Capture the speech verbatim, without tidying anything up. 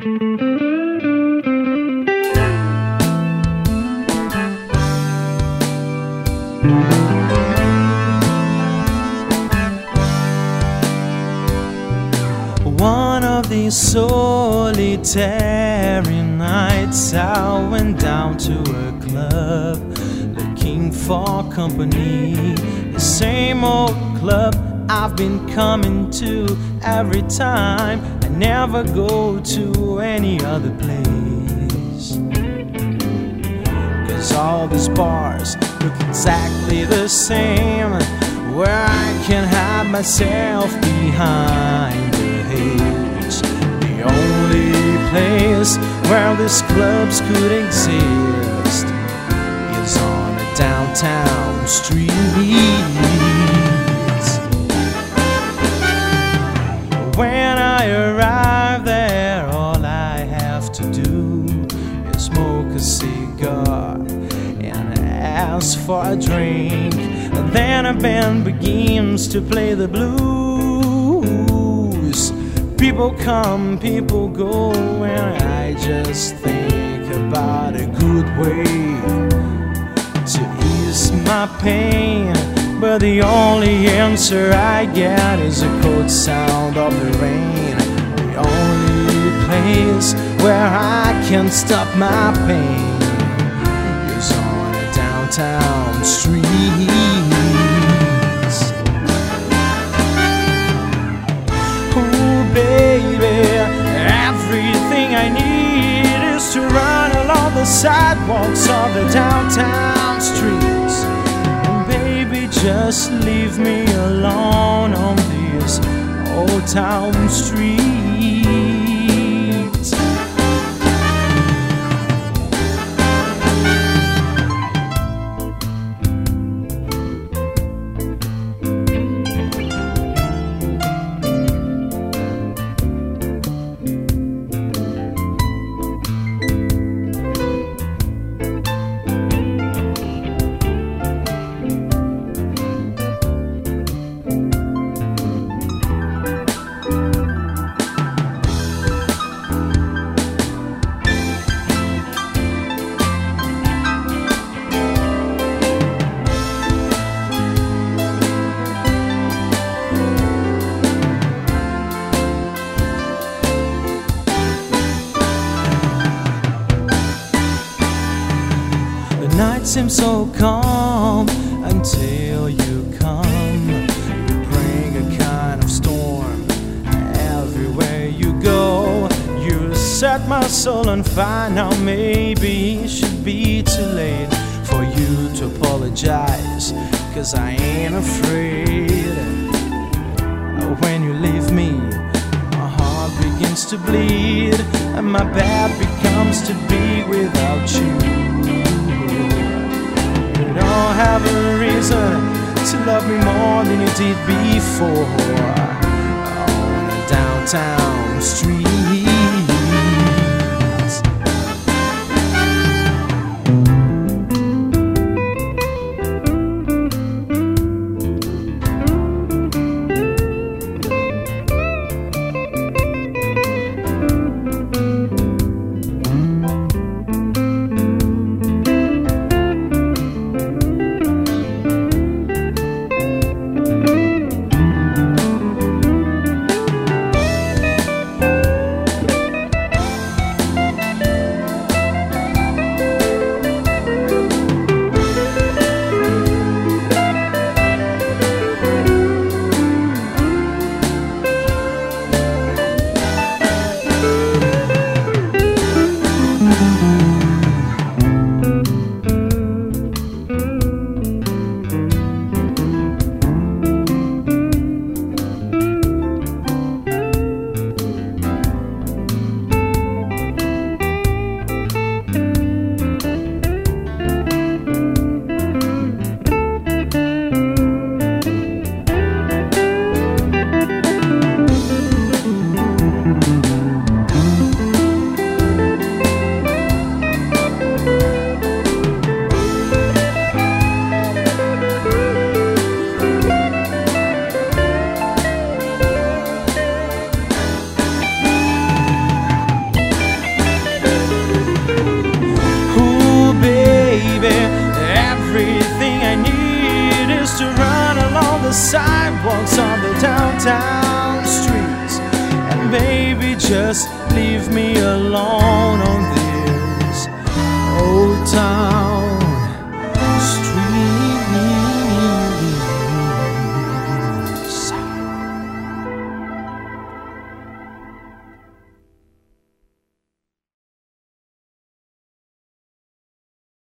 One of these solitary nights I went down to a club looking for company. The same old club I've been coming to every time. I never go to any other place, 'cause all these bars look exactly the same, where I can hide myself behind the haze. The only place where these clubs could exist is on a downtown street. When I arrive there, all I have to do is smoke a cigar and ask for a drink. And then a band begins to play the blues. People come, people go, and I just think about a good way to ease my pain. But the only answer I get is a cold sound of the rain. The only place where I can stop my pain is on a downtown street. Oh baby, everything I need is to run along the sidewalks of the downtown streets. Just leave me alone on this old town street. Night seems so calm until you come. You bring a kind of storm everywhere you go. You set my soul on fire. Now maybe it should be too late for you to apologize, 'cause I ain't afraid. When you leave me, my heart begins to bleed, and my bed becomes to be without you. You don't have a reason to love me more than you did before on a downtown street. sidewalks on the downtown streets. And baby, just leave me alone.